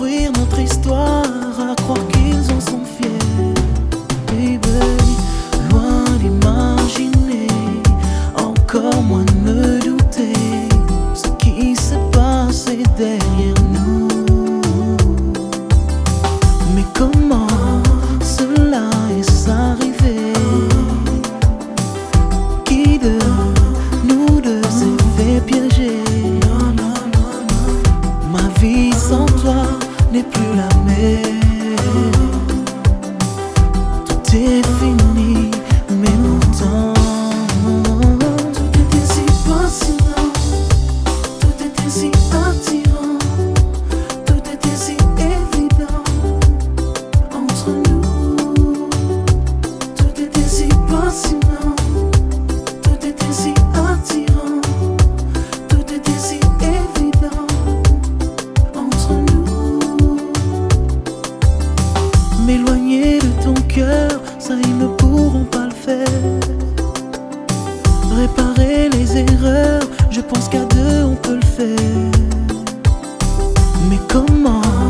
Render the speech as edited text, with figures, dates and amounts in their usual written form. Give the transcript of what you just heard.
construire notre histoire, à croire qu'ils en sont fiers. Baby, loin d'imaginer, encore moins de me douter ce qui s'est passé derrière nous. Mais comment cela est arrivé? Qui de nous deux s'est fait piéger? Ma vie sans toi n'est plus la même. Tout est fini, mais pourtant tout était si fascinant, tout était si attirant, tout était si évident entre nous. Tout était si fascinant, tout était si attirant, tout était si évident entre nous. M'éloigner de ton cœur, ça ils ne pourront pas le faire. Réparer les erreurs, je pense qu'à deux on peut le faire. Mais comment